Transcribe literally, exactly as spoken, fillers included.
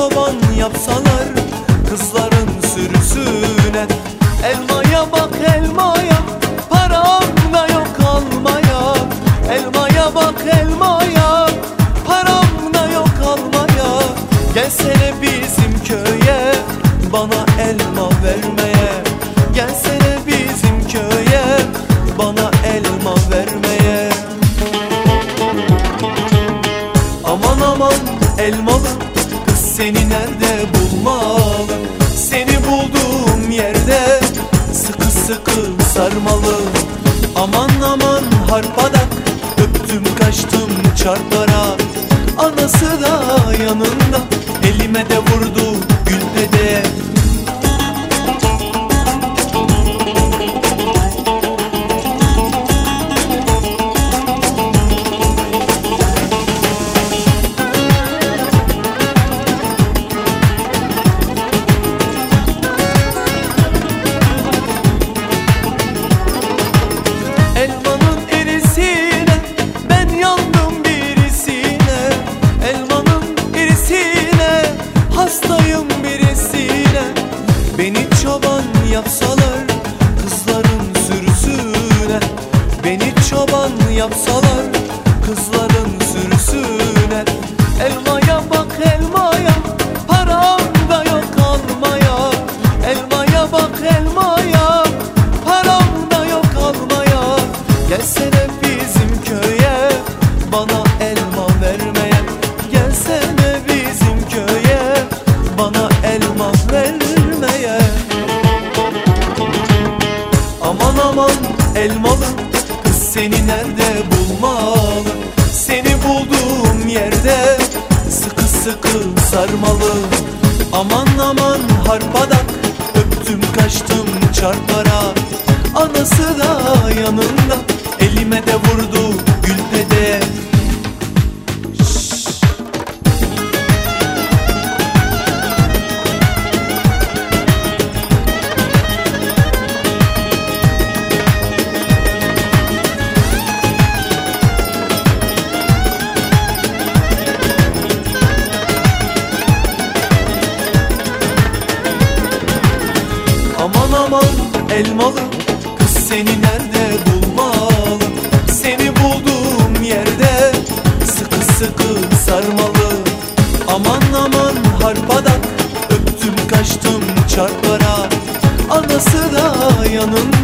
çoban yapsalar kızların sürüsüne. Elmaya bak elmaya, param da yok almaya. Elmaya bak elmaya, param da yok almaya. Gelsene bizim köye, bana elma vermeye. Gelsene bizim köye, bana elma vermeye. Aman aman elmalı kız, seni nerede bulmalı? Seni bulduğum yerde sıkı sıkı sarmalı. Aman aman harpadak, öptüm kaçtım çarparak. Anası da yanında, elime de vurdu gülpede. Elmanın erisine ben yandım birisine. Elmanın erisine hastayım birisine. Beni çoban yapsalar kızların sürüsüne. Beni çoban yapsalar kızların sürüsüne. Elmaya bak elmaya, param da yok almaya. Elmaya bak elmaya, param da yok almaya. Gelsene bizim köye, bana elma vermeye. Gelsene bizim köye, bana elma vermeye. Aman aman elmalı kız, seni nerede bulmalı? Seni bulduğum yerde sıkı sıkı sarmalı. Aman aman harpadak, öptüm kaçtım çarparak. Anası da yanında, elime de vurdu gülpede. Aman aman elmalı kız, seni nerede bulmalı? Seni bulduğum yerde sıkı sıkı sarmalı. Aman aman harpadak, öptüm kaçtım çarparak. Anası da yanında,